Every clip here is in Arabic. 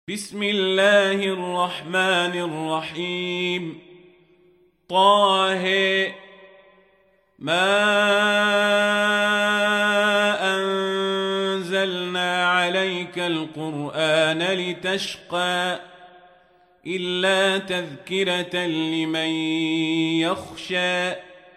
بسم الله الرحمن الرحيم. طه ما أنزلنا عليك القرآن لتشقى إلا تذكرة لمن يخشى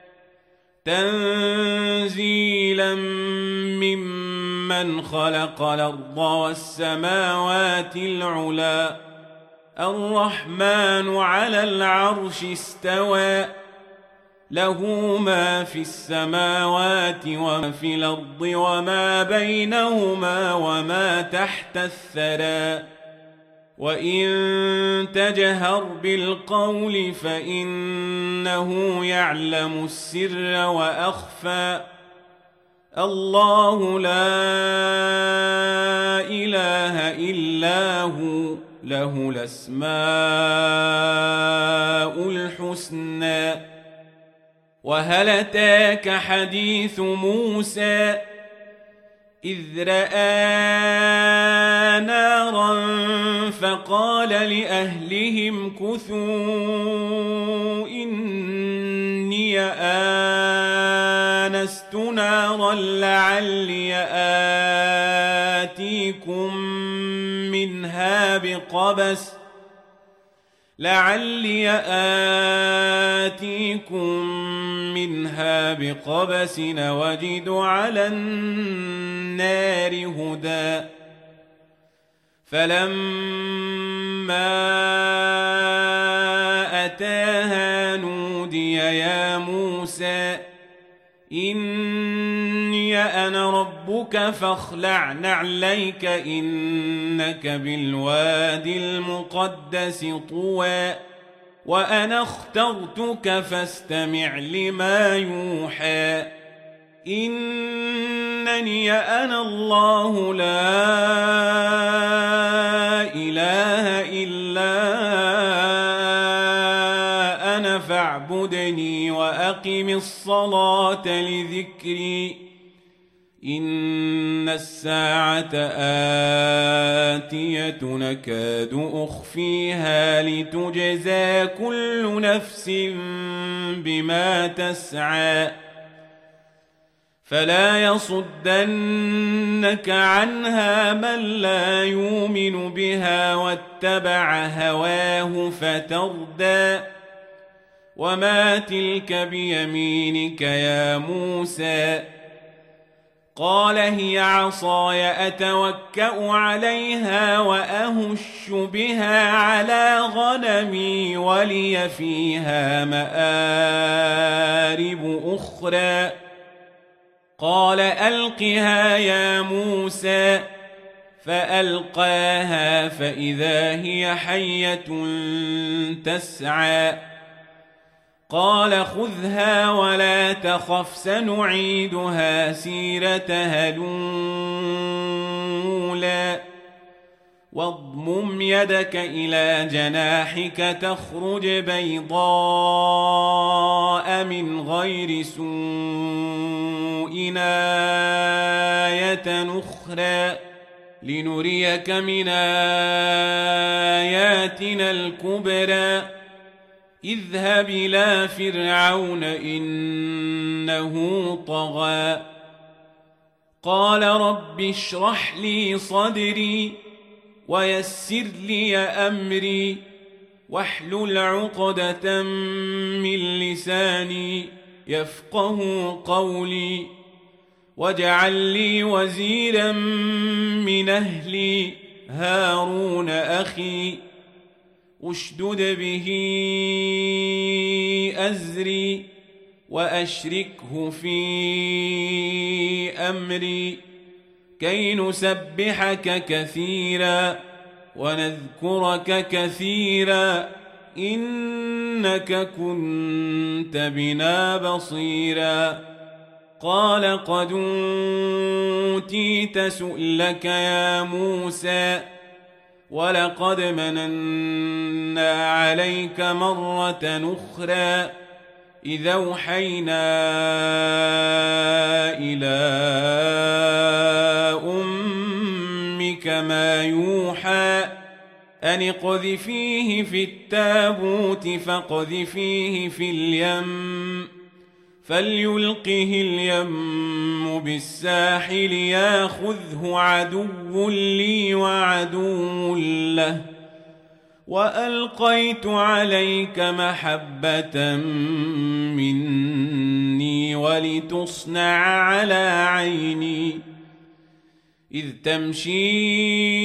تنزيلا ممن خلق الأرض والسماوات العلى الرحمن على العرش استوى له ما في السماوات وما في الأرض وما بينهما وما تحت الثرى وإن تجهر بالقول فإنه يعلم السر وأخفى الله لا إله إلا هو له الأسماء الحسنى. وهل أتاك حديث موسى إذ رأى نارا فقال لأهلهم كثوا إني آنست نارا لعلي آتيكم منها بقبس وجد على النار هدى. فلما أتاها نودي يا موسى إني أنا ربك فاخلع نعليك إنك بالوادي المقدس طوى وأنا اخترتك فاستمع لما يوحى إنني أنا الله لا إله إلا أنا فاعبدني وأقم الصلاة لذكري إن الساعة آتية نكاد أخفيها لتجزى كل نفس بما تسعى فلا يصدنك عنها من لا يؤمن بها واتبع هواه فتردى. وما تلك بيمينك يا موسى قال هي عصاي أتوكأ عليها وأهش بها على غنمي ولي فيها مآرب أخرى قال ألقها يا موسى فألقاها فإذا هي حية تسعى قال خذها ولا تخف سنعيدها سيرتها الأولى واضمم يدك إلى جناحك تخرج بيضاء من غير سوء آية أخرى لنريك من آياتنا الكبرى اذهب إلى فرعون إنه طغى قال رب اشرح لي صدري ويسر لي أمري واحلل عقدة من لساني يفقه قولي واجعل لي وزيرا من أهلي هارون أخي اشدد به أزري وأشركه في أمري كي نسبحك كثيرا ونذكرك كثيرا إنك كنت بنا بصيرا قال قد أوتيت سؤلك يا موسى ولقد مننا عليك مرة أخرى إذا أوحينا إلى أمك ما يوحى أن اقذفيه في التابوت فاقذفيه في اليم فليلقه اليم بالساحل ياخذه عدو لي وعدو له وألقيت عليك محبة مني ولتصنع على عيني إذ تمشي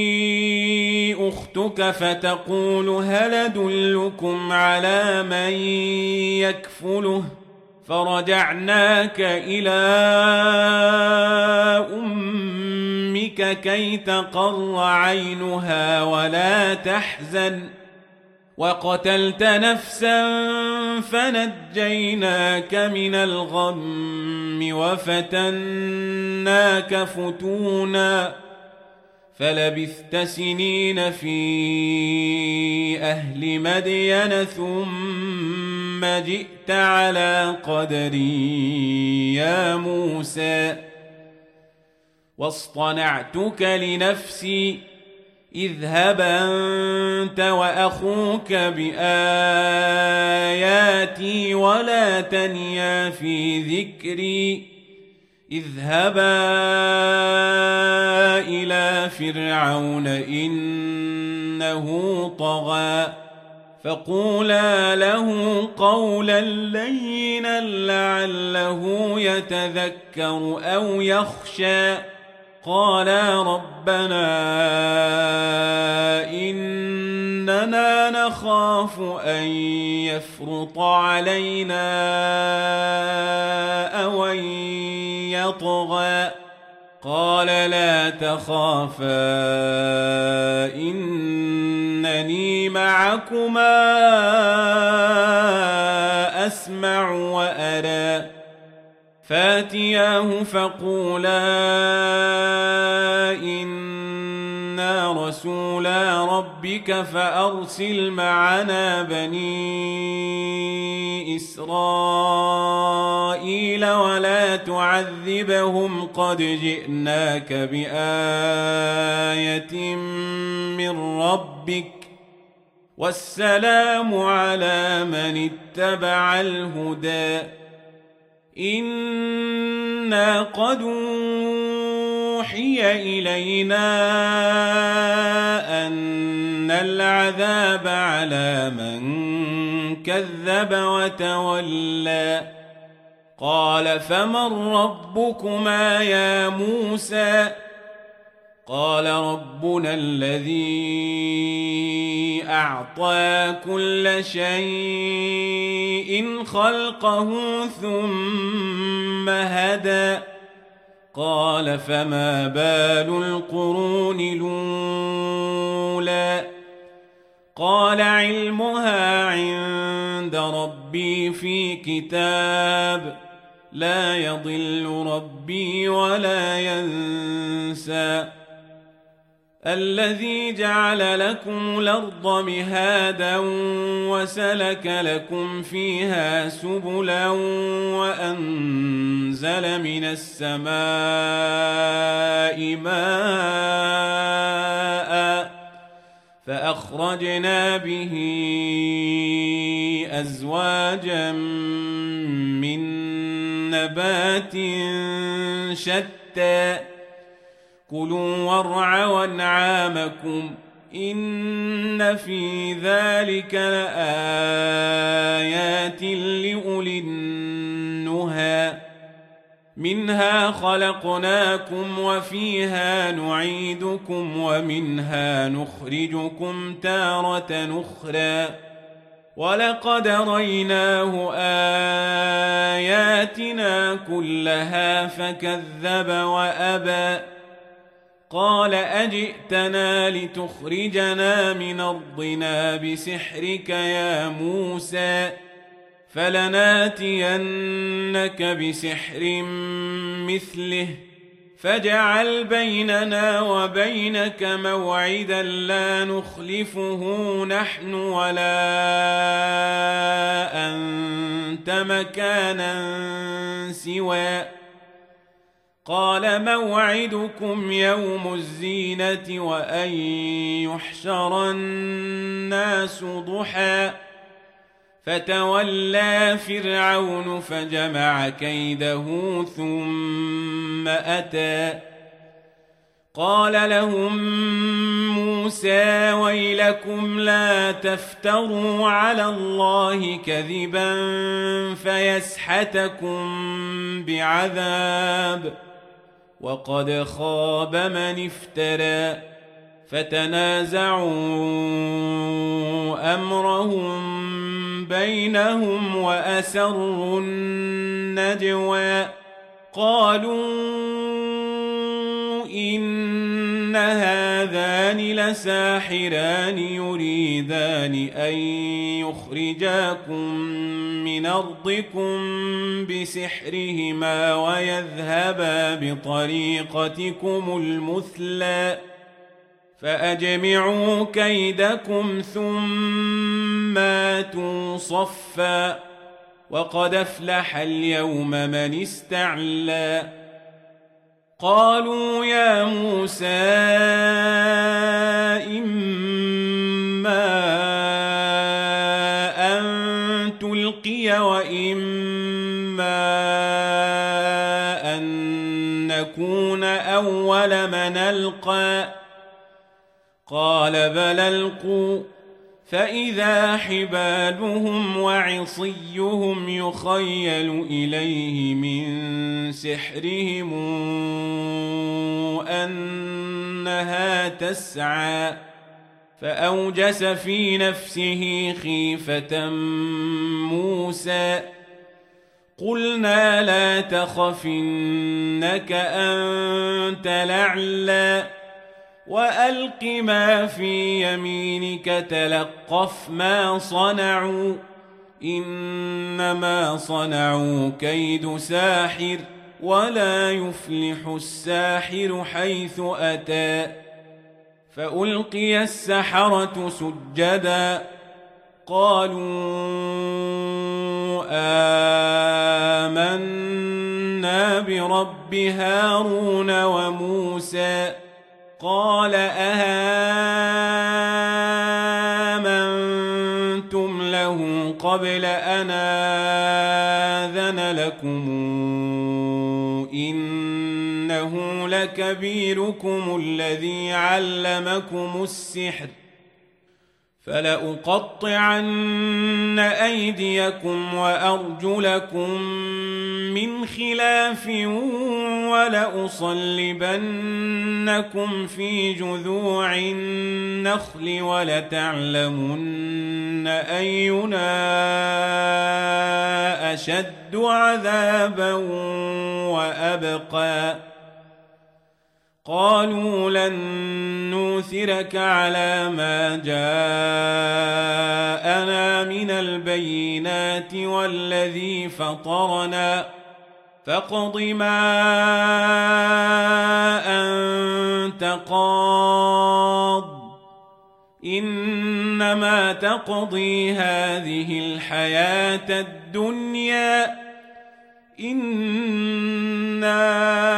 أختك فتقول هل أدلكم على من يكفله فرجعناك إلى أمك كي تقر عينها ولا تحزن وقتلت نفسا فنجيناك من الغم وفتناك فتونا فلبثت سنين في أهل مدين ثم جئت على قدري يا موسى واصطنعتك لنفسي اذهب أنت وأخوك بآياتي ولا تنيا في ذكري اذهبا إلى فرعون إنه طغى فقولا له قولا لينا لعله يتذكر أو يخشى قالا ربنا إننا نخاف أن يفرط علينا أو أن يطغى قال لا تخافا إنني معكما أسمع وأرى فاتياه فقولا إنا رسولا ربك فأرسل معنا بني إسرائيل ولا تعذبهم قد جئناك بآية من ربك والسلام على من اتبع الهدى إنا قد أوحي إلينا أن العذاب على من كذب وتولى قال فمن ربكما يا موسى قال ربنا الذي أعطى كل شيء خلقه ثم هدى قال فما بال القرون الأولى قال علمها عند ربي في كتاب لا يضل ربي ولا ينسى الذي جعل لكم الأرض مهادا وسلك لكم فيها سبلا وأنزل من السماء ماء فأخرجنا به أزواجا من نبات شتى كلوا وارعوا أنعامكم إن في ذلك لآيات لأولي النهى منها خلقناكم وفيها نعيدكم ومنها نخرجكم تارة أخرى ولقد ريناه آياتنا كلها فكذب وأبى قال أجئتنا لتخرجنا من أرضنا بسحرك يا موسى فلناتينك بسحر مثله فاجعل بيننا وبينك موعدا لا نخلفه نحن ولا أنت مكانا سوى قال موعدكم يوم الزينة وأن يحشر الناس ضحى فتولى فرعون فجمع كيده ثم أتى قال لهم موسى ويلكم لا تفتروا على الله كذبا فيسحتكم بعذاب وقد خاب من افترى فتنازعوا أمرهم بينهم وأسروا النجوى قالوا إن هذان لساحران يريدان أن يخرجاكم من أرضكم بسحرهما ويذهبا بطريقتكم المثلى فأجمعوا كيدكم ثم آتوا صفا وقد أفلح اليوم من استعلى قالوا يا موسى إما أن تلقي وإما أن نكون أول من ألقى قال بل ألقوا فإذا حبالهم وعصيهم يخيل إليه من سحرهم أنها تسعى فأوجس في نفسه خيفة موسى قلنا لا تخف إنك أنت الأعلى وألق ما في يمينك تلقف ما صنعوا إنما صنعوا كيد ساحر ولا يفلح الساحر حيث أتى فألقي السحرة سجدا قالوا آمنا برب هارون وموسى قال آمنتم له قبل أن آذن لكم إنه لكبيركم الذي علمكم السحر فلأقطعن أيديكم وأرجلكم من خلاف ولأصلبنكم في جذوع النخل ولتعلمن أينا أشد عذابا وأبقى قالوا لن نوثرك على ما جاءنا من البينات والذي فطرنا فاقض ما أنت قاض إنما تقضي هذه الحياة الدنيا إنا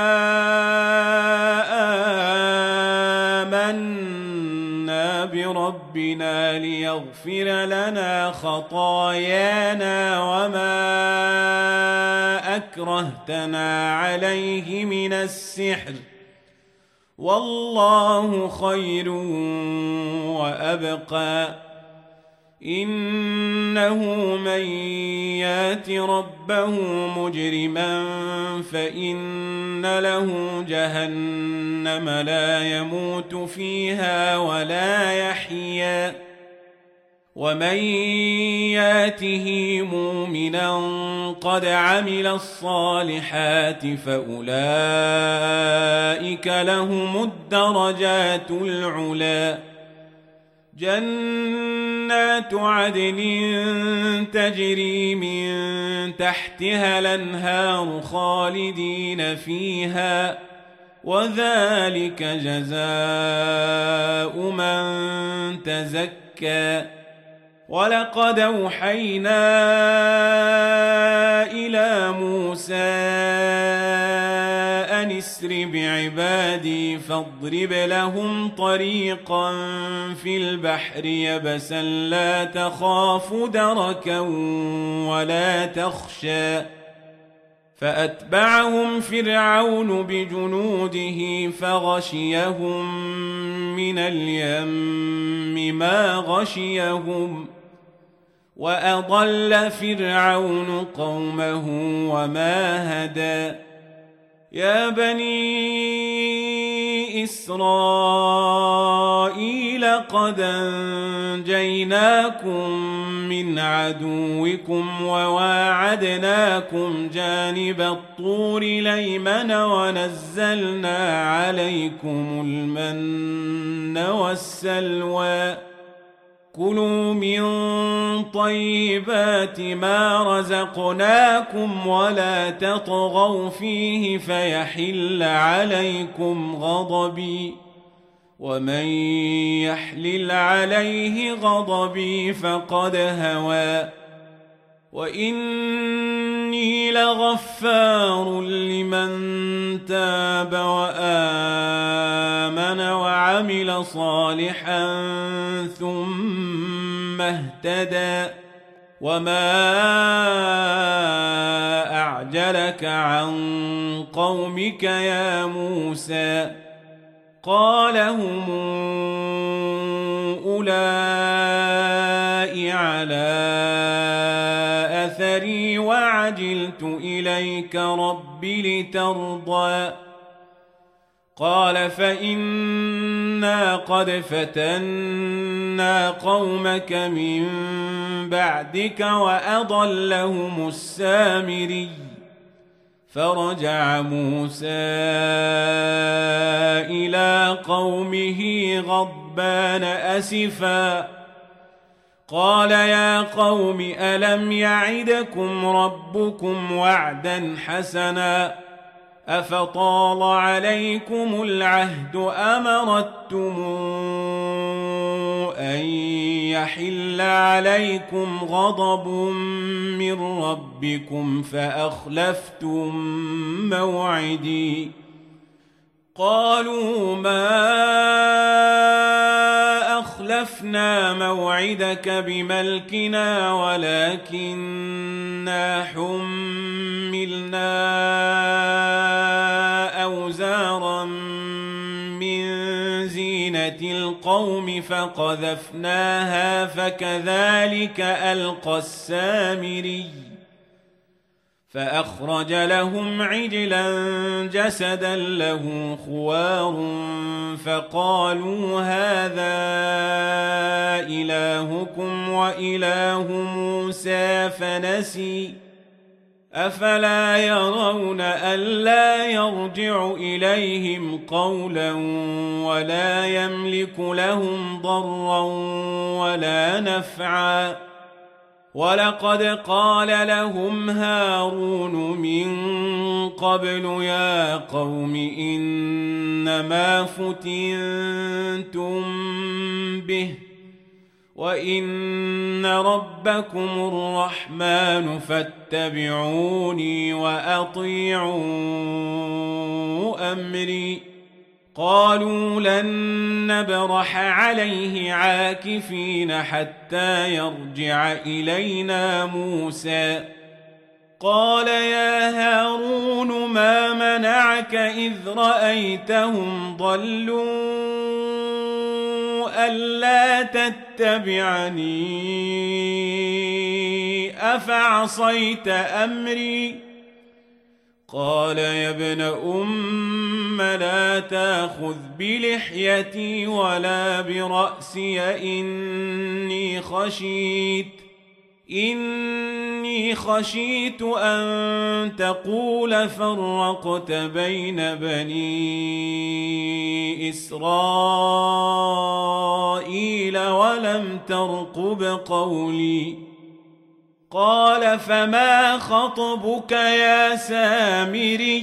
آمنا بربنا ليغفر لنا خطايانا وما أكرهتنا عليه من السحر والله خير وأبقى إنه من يات ربه مجرما فإن له جهنم لا يموت فيها ولا يحيا ومن ياته مؤمنا قد عمل الصالحات فأولئك لهم الدرجات العلى جنات عدن تجري من تحتها الأنهار خالدين فيها وذلك جزاء من تزكى ولقد أوحينا إلى موسى أن أسر بعبادي فاضرب لهم طريقا في البحر يبسا لا تخاف دركا ولا تخشى فأتبعهم فرعون بجنوده فغشيهم من اليم ما غشيهم وأضل فرعون قومه وما هدى يا بني إسرائيل قد أنجيناكم من عدوكم وواعدناكم جانب الطور الأيمن ونزلنا عليكم المن والسلوى كلوا من طيبات ما رزقناكم ولا تطغوا فيه فيحل عليكم غضبي ومن يحلل عليه غضبي فقد هوى وإني لغفار لمن تاب وآمن وعمل صالحا ثم اهتدى وما أعجلك عن قومك يا موسى قال هم أولئك على أثري وعجلت إليك رب لترضى قال فإنا قد فتنا قومك من بعدك وأضلهم السامري فرجع موسى إلى قومه غضبان أسفا قال يا قوم ألم يعدكم ربكم وعدا حسنا أفطال عليكم العهد أم أردتم أن يحل عليكم غضب من ربكم فأخلفتم موعدي قالوا ما أخلفنا موعدك بملكنا ولكننا حملنا أوزارا من زينة القوم فقذفناها فكذلك ألقى السامري فأخرج لهم عجلا جسدا له خوار فقالوا هذا إلهكم وإله موسى فنسي أفلا يرون ألا يرجع إليهم قولا ولا يملك لهم ضرا ولا نفعا ولقد قال لهم هارون من قبل يا قوم إنما فتنتم به وإن ربكم الرحمن فاتبعوني وأطيعوا أمري قالوا لن نبرح عليه عاكفين حتى يرجع إلينا موسى قال يا هارون ما منعك إذ رأيتهم ضلوا ألا تتبعني أفعصيت أمري قال يا ابن أم لا تأخذ بلحيتي ولا برأسي إني خشيت أن تقول فرقت بين بني إسرائيل ولم ترقب قولي قال فما خطبك يا سامري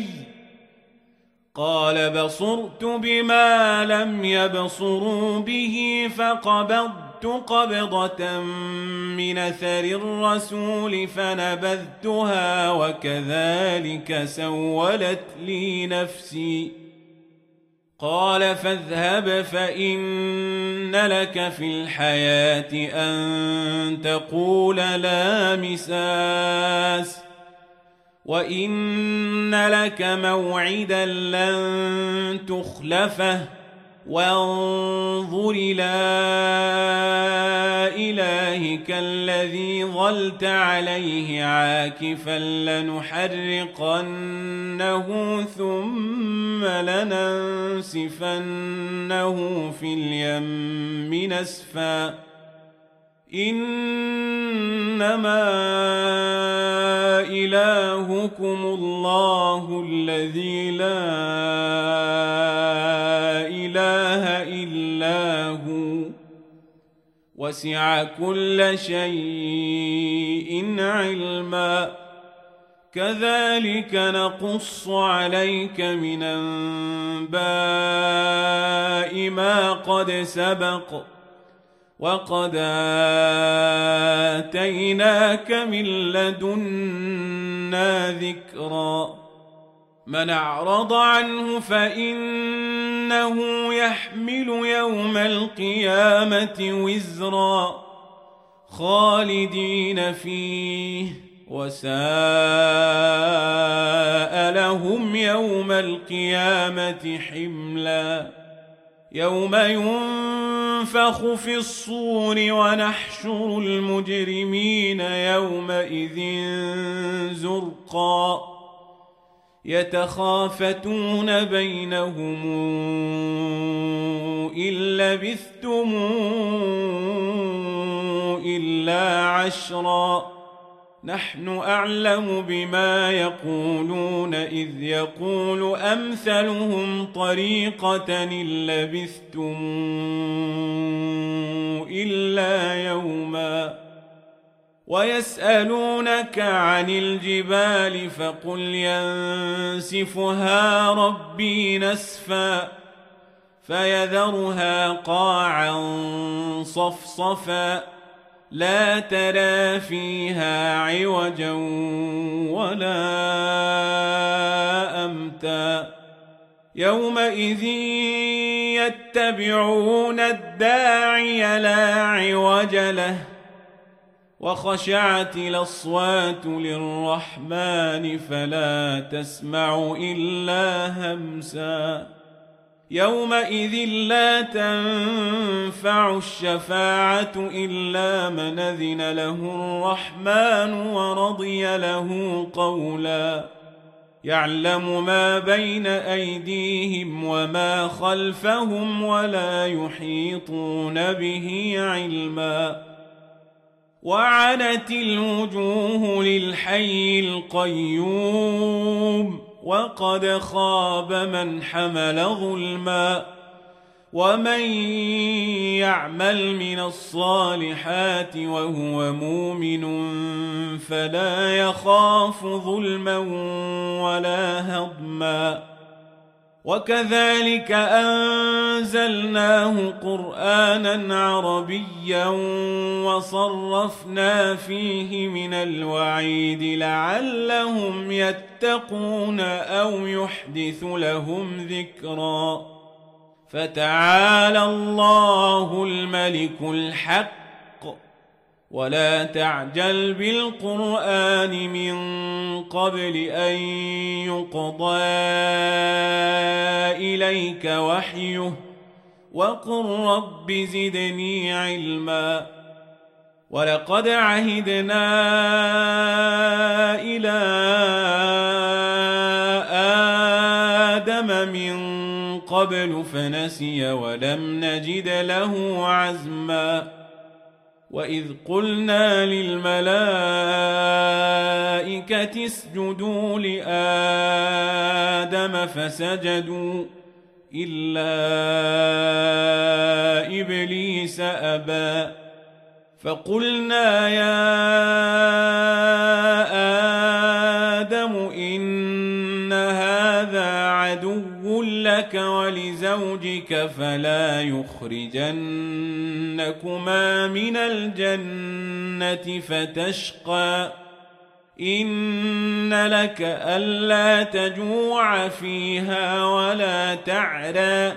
قال بصرت بما لم يبصروا به فقبضت فقبضت قبضة من أثر الرسول فنبذتها وكذلك سولت لي نفسي. قال فاذهب فإن لك في الحياة أن تقول لا مساس وإن لك موعدا لن تخلفه وانظر إلى إلهك الذي ظلت عليه عاكفا لنحرقنه ثم لننسفنه في اليم نسفا إنما إلهكم الله الذي لا إله إلا هو وسع كل شيء علما كذلك نقص عليك من أنباء ما قد سبق وقد آتيناك من لدنا ذكرا من أعرض عنه فإنه يحمل يوم القيامة وزرا خالدين فيه وساء لهم يوم القيامة حملا يوم ينفخ في الصور ونحشر المجرمين يومئذ زرقا يتخافتون بينهم إن لبثتم إلا عشرا نحن أعلم بما يقولون إذ يقول أمثلهم طريقة إن لبثتم إلا يوما ويسألونك عن الجبال فقل ينسفها ربي نسفا فيذرها قاعا صفصفا لا ترى فيها عوجا ولا أمتا يومئذ يتبعون الداعي لا عوج له وخشعت الأصوات للرحمن فلا تسمع إلا همسا يومئذ لا تنفع الشفاعة إلا من أذن له الرحمن ورضي له قولا يعلم ما بين أيديهم وما خلفهم ولا يحيطون به علما وعنت الوجوه للحي القيوم وقد خاب من حمل ظلما ومن يعمل من الصالحات وهو مؤمن فلا يخاف ظلما ولا هضما وكذلك أنزلناه قرآنا عربيا وصرفنا فيه من الوعيد لعلهم يتقون أو يحدث لهم ذكرا فتعالى الله الملك الحق ولا تعجل بالقرآن من قبل أن يقضى إليك وحيه وقل رب زدني علما ولقد عهدنا إلى آدم من قبل فنسي ولم نجد له عزما وإذ قلنا للملائكة اسجدوا لآدم فسجدوا إلا إبليس أبى فقلنا يا آدم إن هذا عدو لك لك ولزوجك فلا يخرجنكما من الجنة فتشقى إن لك ألا تجوع فيها ولا تعرى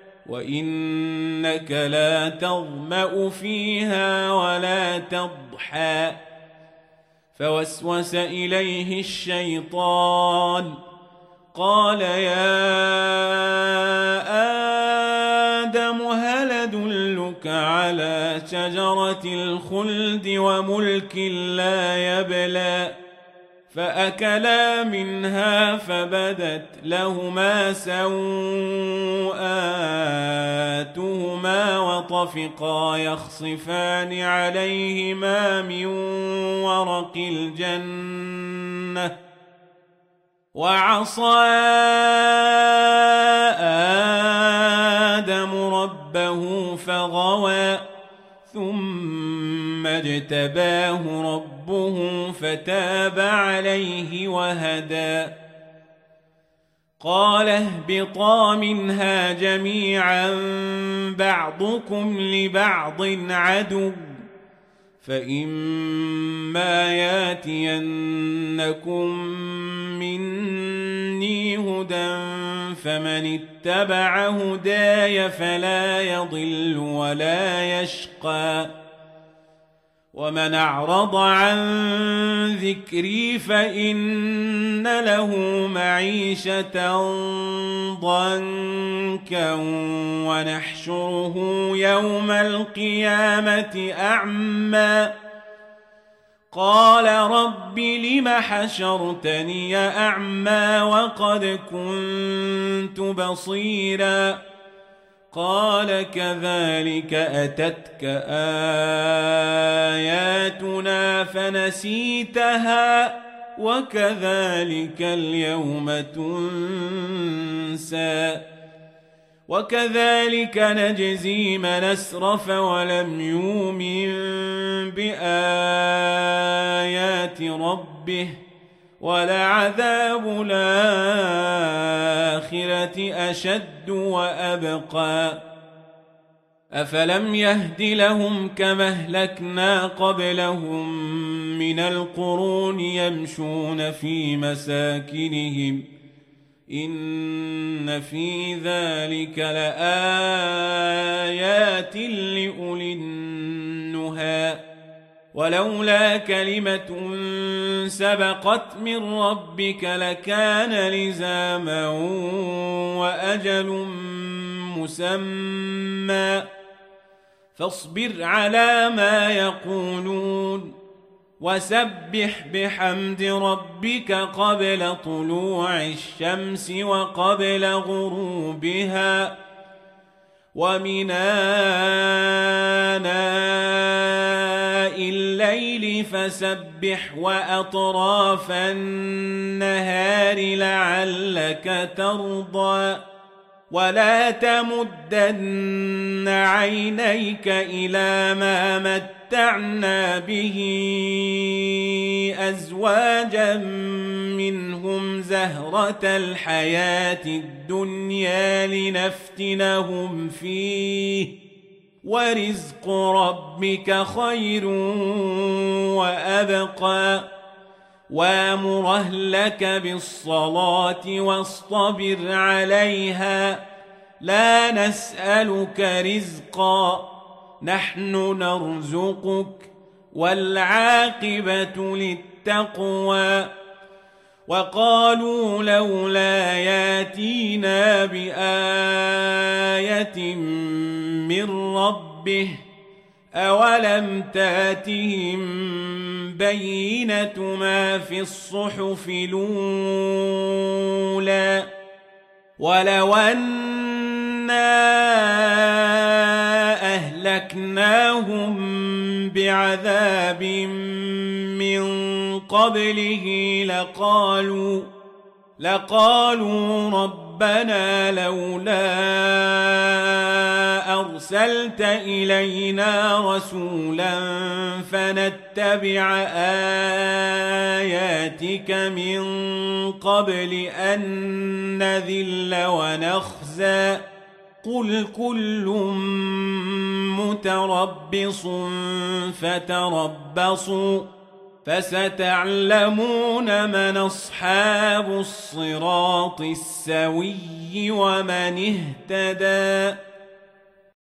وإنك لا تظمأ فيها ولا تضحى فوسوس إليه الشيطان قال يا آدم هل أدلك على شجرة الخلد وملك لا يبلى فأكلا منها فبدت لهما سوآتهما وطفقا يخصفان عليهما من ورق الجنة وعصى آدم ربه فغوى ثم اجتباه ربه فتاب عليه وهدى قال اهبطا منها جميعا بعضكم لبعض عدو فإما ياتينكم مني هدى فمن اتبع هداي فلا يضل ولا يشقى ومن أعرض عن ذكري فإن له معيشة ضنكا ونحشره يوم القيامة أعمى قال رب لم حشرتني أعمى وقد كنت بصيرا قال كذلك أتتك آياتنا فنسيتها وكذلك اليوم تنسى وكذلك نجزي من أسرف ولم يؤمن بآيات ربه ولعذاب الآخرة أشد وأبقى أفلم يهد لهم كما أهلكنا قبلهم من القرون يمشون في مساكنهم إن في ذلك لآيات لأولي النهى ولولا كلمة سبقت من ربك لكان لزاما وأجل مسمى فاصبر على ما يقولون وسبح بحمد ربك قبل طلوع الشمس وقبل غروبها ومن آناء الليل فسبح وأطراف النهار لعلك ترضى ولا تمدن عينيك إلى ما متعنا به أزواجا منهم زهرة الحياة الدنيا لنفتنهم فيه ورزق ربك خير وأبقى وامر أهلك بالصلاة واصطبر عليها لا نسألك رزقا نحن نرزقك والعاقبة للتقوى وقالوا لولا ياتينا بآية من ربه أولم تاتهم بينة ما في الصحف الأولى ولو أنا أهلكناهم بعذاب من قبله لقالوا ربنا لولا أرسلت إلينا رسولا فنتبع آياتك من قبل أن نذل ونخزي وهزا قل كل متربص فتربصوا فستعلمون من أصحاب الصراط السوي ومن اهتدى.